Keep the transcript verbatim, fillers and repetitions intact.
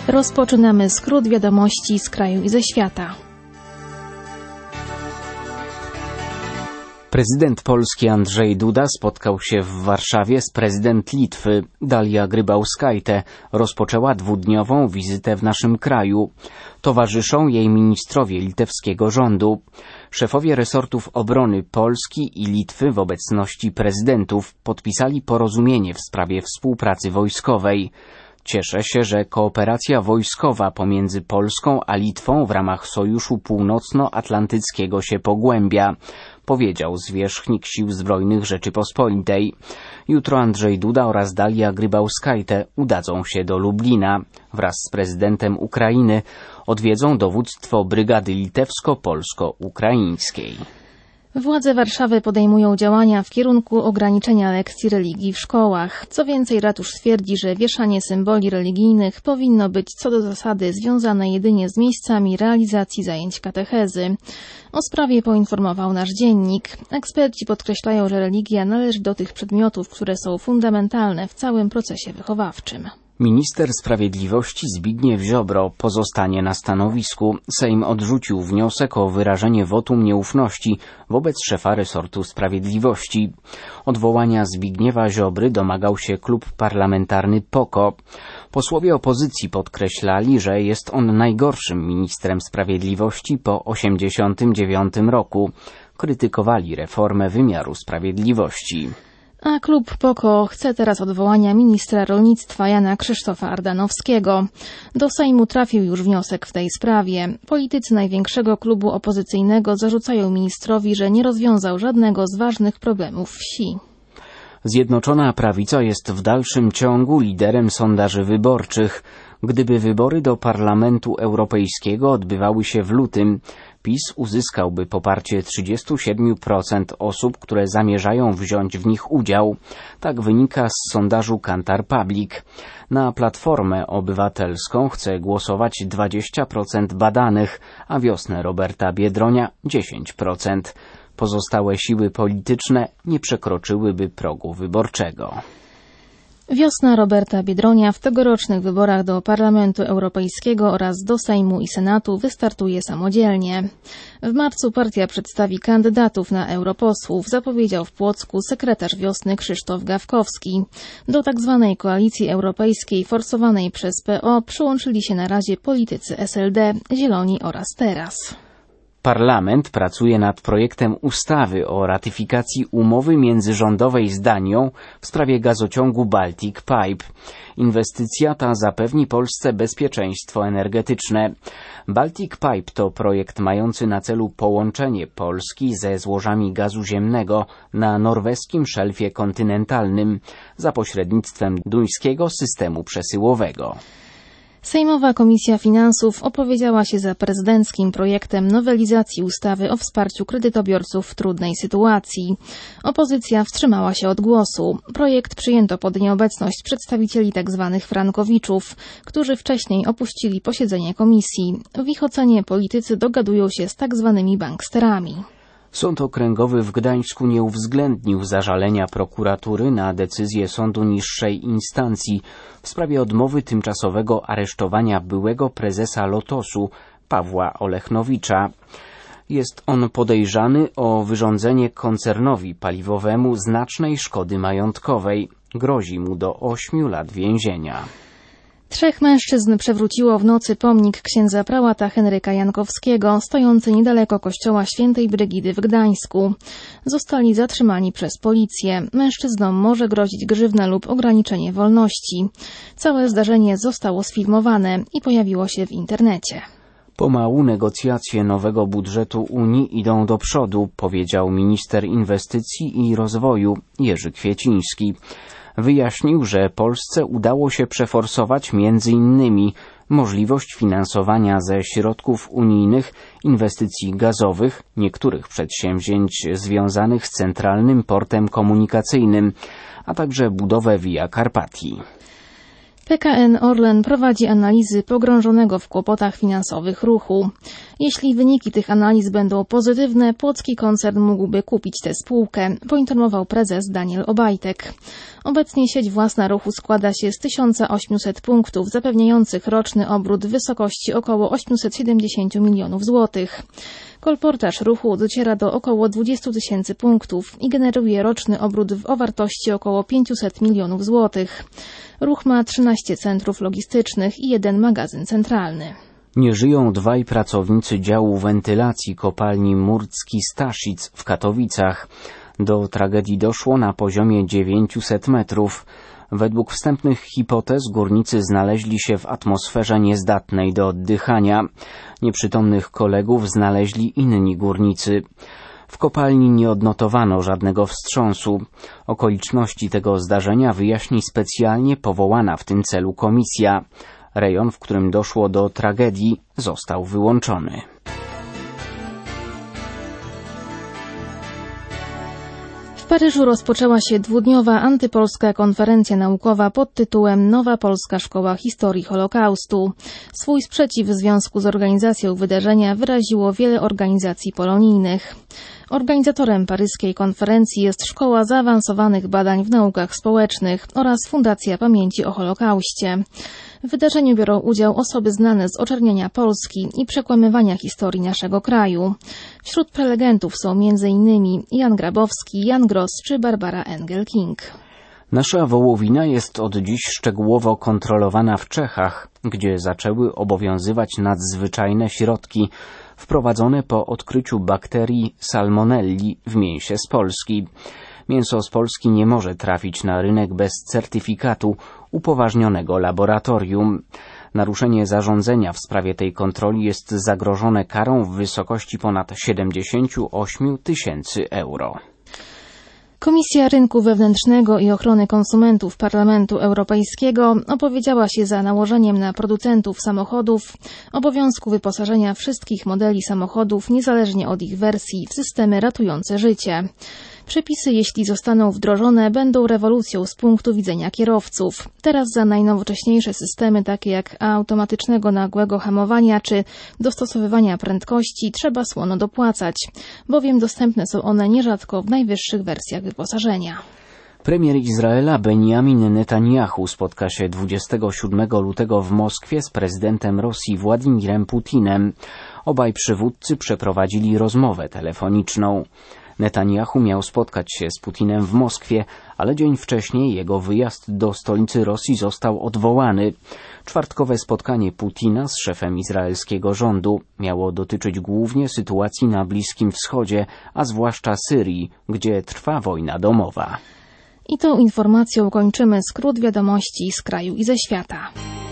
Rozpoczynamy skrót wiadomości z kraju i ze świata. Prezydent Polski Andrzej Duda spotkał się w Warszawie z prezydent Litwy. Dalia Grybauskaitė rozpoczęła dwudniową wizytę w naszym kraju. Towarzyszą jej ministrowie litewskiego rządu. Szefowie resortów obrony Polski i Litwy w obecności prezydentów podpisali porozumienie w sprawie współpracy wojskowej. Cieszę się, że kooperacja wojskowa pomiędzy Polską a Litwą w ramach Sojuszu Północnoatlantyckiego się pogłębia, powiedział zwierzchnik Sił Zbrojnych Rzeczypospolitej. Jutro Andrzej Duda oraz Dalia Grybauskaitė udadzą się do Lublina. Wraz z prezydentem Ukrainy odwiedzą dowództwo brygady litewsko-polsko-ukraińskiej. Władze Warszawy podejmują działania w kierunku ograniczenia lekcji religii w szkołach. Co więcej, ratusz twierdzi, że wieszanie symboli religijnych powinno być co do zasady związane jedynie z miejscami realizacji zajęć katechezy. O sprawie poinformował nasz dziennik. Eksperci podkreślają, że religia należy do tych przedmiotów, które są fundamentalne w całym procesie wychowawczym. Minister Sprawiedliwości Zbigniew Ziobro pozostanie na stanowisku. Sejm odrzucił wniosek o wyrażenie wotum nieufności wobec szefa resortu sprawiedliwości. Odwołania Zbigniewa Ziobry domagał się klub parlamentarny P O K O. Posłowie opozycji podkreślali, że jest on najgorszym ministrem sprawiedliwości po osiemdziesiątym dziewiątym roku. Krytykowali reformę wymiaru sprawiedliwości. A klub P O K O chce teraz odwołania ministra rolnictwa Jana Krzysztofa Ardanowskiego. Do Sejmu trafił już wniosek w tej sprawie. Politycy największego klubu opozycyjnego zarzucają ministrowi, że nie rozwiązał żadnego z ważnych problemów wsi. Zjednoczona Prawica jest w dalszym ciągu liderem sondaży wyborczych. Gdyby wybory do Parlamentu Europejskiego odbywały się w lutym, PiS uzyskałby poparcie trzydzieści siedem procent osób, które zamierzają wziąć w nich udział. Tak wynika z sondażu Kantar Public. Na Platformę Obywatelską chce głosować dwadzieścia procent badanych, a Wiosnę Roberta Biedronia dziesięć procent. Pozostałe siły polityczne nie przekroczyłyby progu wyborczego. Wiosna Roberta Biedronia w tegorocznych wyborach do Parlamentu Europejskiego oraz do Sejmu i Senatu wystartuje samodzielnie. W marcu partia przedstawi kandydatów na europosłów, zapowiedział w Płocku sekretarz Wiosny Krzysztof Gawkowski. Do tzw. koalicji europejskiej forsowanej przez P O przyłączyli się na razie politycy S L D, Zieloni oraz Teraz. Parlament pracuje nad projektem ustawy o ratyfikacji umowy międzyrządowej z Danią w sprawie gazociągu Baltic Pipe. Inwestycja ta zapewni Polsce bezpieczeństwo energetyczne. Baltic Pipe to projekt mający na celu połączenie Polski ze złożami gazu ziemnego na norweskim szelfie kontynentalnym za pośrednictwem duńskiego systemu przesyłowego. Sejmowa Komisja Finansów opowiedziała się za prezydenckim projektem nowelizacji ustawy o wsparciu kredytobiorców w trudnej sytuacji. Opozycja wstrzymała się od głosu. Projekt przyjęto pod nieobecność przedstawicieli tzw. frankowiczów, którzy wcześniej opuścili posiedzenie komisji. W ich ocenie politycy dogadują się z tzw. banksterami. Sąd Okręgowy w Gdańsku nie uwzględnił zażalenia prokuratury na decyzję sądu niższej instancji w sprawie odmowy tymczasowego aresztowania byłego prezesa Lotosu Pawła Olechnowicza. Jest on podejrzany o wyrządzenie koncernowi paliwowemu znacznej szkody majątkowej. Grozi mu do ośmiu lat więzienia. Trzech mężczyzn przewróciło w nocy pomnik księdza prałata Henryka Jankowskiego, stojący niedaleko kościoła Świętej Brygidy w Gdańsku. Zostali zatrzymani przez policję. Mężczyznom może grozić grzywna lub ograniczenie wolności. Całe zdarzenie zostało sfilmowane i pojawiło się w internecie. Pomału negocjacje nowego budżetu Unii idą do przodu, powiedział minister inwestycji i rozwoju Jerzy Kwieciński. Wyjaśnił, że Polsce udało się przeforsować między innymi możliwość finansowania ze środków unijnych inwestycji gazowych, niektórych przedsięwzięć związanych z centralnym portem komunikacyjnym, a także budowę Via Carpatii. P K N Orlen prowadzi analizy pogrążonego w kłopotach finansowych ruchu. Jeśli wyniki tych analiz będą pozytywne, płocki koncern mógłby kupić tę spółkę, poinformował prezes Daniel Obajtek. Obecnie sieć własna ruchu składa się z tysiąc osiemset punktów, zapewniających roczny obrót w wysokości około osiemset siedemdziesiąt milionów złotych. Kolportaż ruchu dociera do około dwadzieścia tysięcy punktów i generuje roczny obrót o wartości około pięćset milionów złotych. Ruch ma trzynaście centrów logistycznych i jeden magazyn centralny. Nie żyją dwaj pracownicy działu wentylacji kopalni Murcki-Staszic w Katowicach. Do tragedii doszło na poziomie dziewięćset metrów. Według wstępnych hipotez górnicy znaleźli się w atmosferze niezdatnej do oddychania. Nieprzytomnych kolegów znaleźli inni górnicy. W kopalni nie odnotowano żadnego wstrząsu. Okoliczności tego zdarzenia wyjaśni specjalnie powołana w tym celu komisja. Rejon, w którym doszło do tragedii, został wyłączony. W Paryżu rozpoczęła się dwudniowa antypolska konferencja naukowa pod tytułem Nowa Polska Szkoła Historii Holokaustu. Swój sprzeciw w związku z organizacją wydarzenia wyraziło wiele organizacji polonijnych. Organizatorem paryskiej konferencji jest Szkoła Zaawansowanych Badań w Naukach Społecznych oraz Fundacja Pamięci o Holokauście. W wydarzeniu biorą udział osoby znane z oczerniania Polski i przekłamywania historii naszego kraju. Wśród prelegentów są między innymi Jan Grabowski, Jan Gross czy Barbara Engel-King. Nasza wołowina jest od dziś szczegółowo kontrolowana w Czechach, gdzie zaczęły obowiązywać nadzwyczajne środki wprowadzone po odkryciu bakterii salmonelli w mięsie z Polski. Mięso z Polski nie może trafić na rynek bez certyfikatu upoważnionego laboratorium. Naruszenie zarządzenia w sprawie tej kontroli jest zagrożone karą w wysokości ponad siedemdziesiąt osiem tysięcy euro. Komisja Rynku Wewnętrznego i Ochrony Konsumentów Parlamentu Europejskiego opowiedziała się za nałożeniem na producentów samochodów obowiązku wyposażenia wszystkich modeli samochodów, niezależnie od ich wersji, w systemy ratujące życie. Przepisy, jeśli zostaną wdrożone, będą rewolucją z punktu widzenia kierowców. Teraz za najnowocześniejsze systemy, takie jak automatycznego nagłego hamowania czy dostosowywania prędkości, trzeba słono dopłacać, bowiem dostępne są one nierzadko w najwyższych wersjach wyposażenia. Premier Izraela Benjamin Netanyahu spotka się dwudziestego siódmego lutego w Moskwie z prezydentem Rosji Władimirem Putinem. Obaj przywódcy przeprowadzili rozmowę telefoniczną. Netanyahu miał spotkać się z Putinem w Moskwie, ale dzień wcześniej jego wyjazd do stolicy Rosji został odwołany. Czwartkowe spotkanie Putina z szefem izraelskiego rządu miało dotyczyć głównie sytuacji na Bliskim Wschodzie, a zwłaszcza Syrii, gdzie trwa wojna domowa. I tą informacją kończymy skrót wiadomości z kraju i ze świata.